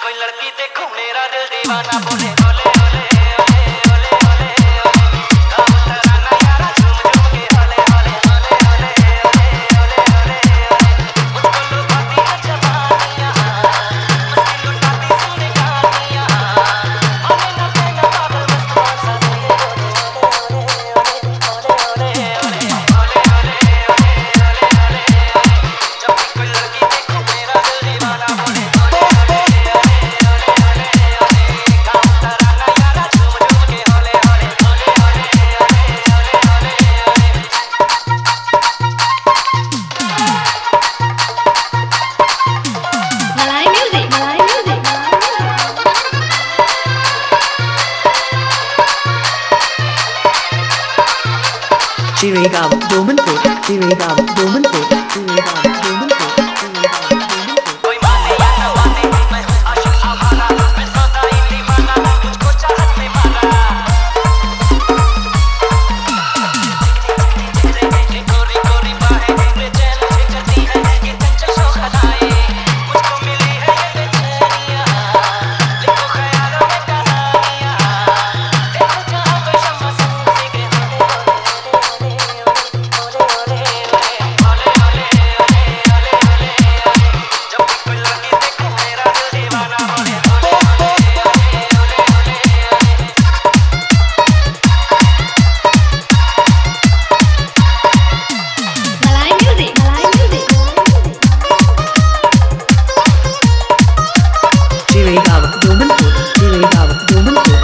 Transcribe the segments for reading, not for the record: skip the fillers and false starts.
कोई लड़की देखो मेरा दिल दीवाना बोले ओले ओले ओले ओले ओले ओले काम तराना यारा झूम झूम के ओले ओले ओले ओले ओले ओले ओले मुझको लुभाती है जवानियां मस्ती लुटाती सुने गानियां हमें न कहना पागल मस्त सा बोले ओले ओले ओले ओले ओले ओले ओले ओले जब भी कोई लड़की देखो मेरा दिल दीवाना बोले Chirigava, Domanpur, Chirigava, Domanpur, Chirigava, Domanpur, कोई माने या न माने मैं हूँ आशिक आवारा मैं सौदा ही दीवाना मुझको चाहत में मारा ये गोरी गोरी बाहें बेचैन मुझे करती है ये चंचल शौकनाएं मुझको मिली है ये बेचैनियां लिखो ख्यालों में कहानियां देखो जहाँ पे शम्मा सूखे के Chirigava, Domanpur, Chirigava, Domanpur,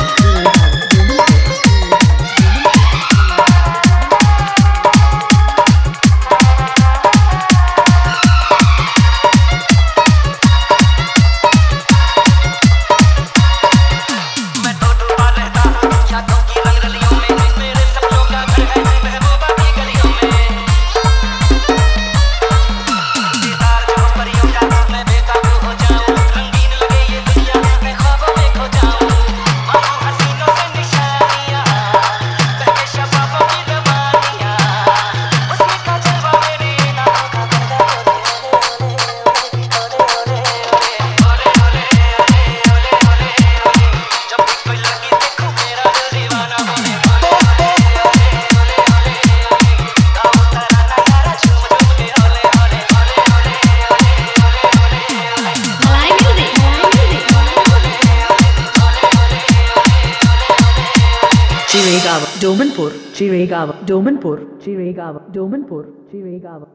मैं तो डूबा रहता हूँ यादों की रंगलियों में मेरे सपनों का घर है महबूबा की गलियों में दीदार जो परियों का मैं बेकाबू हो जाऊं रंगीन लगे ये दुनिया मैं ख्वाबों में खो जाऊं मारूं हसीनों से निशानियां बहके शबाबों की रवानियां उसकी का जलवा मेरी नाकों का पर्दा जब भी कोई लड़की देखो मेरा दिल दीवाना बोले काम तराना यारा झूम झूम के ओले ओले ओले Chirigava, Domanpur, Chirigava, Domanpur, Chirigava, Domanpur, Chirigava.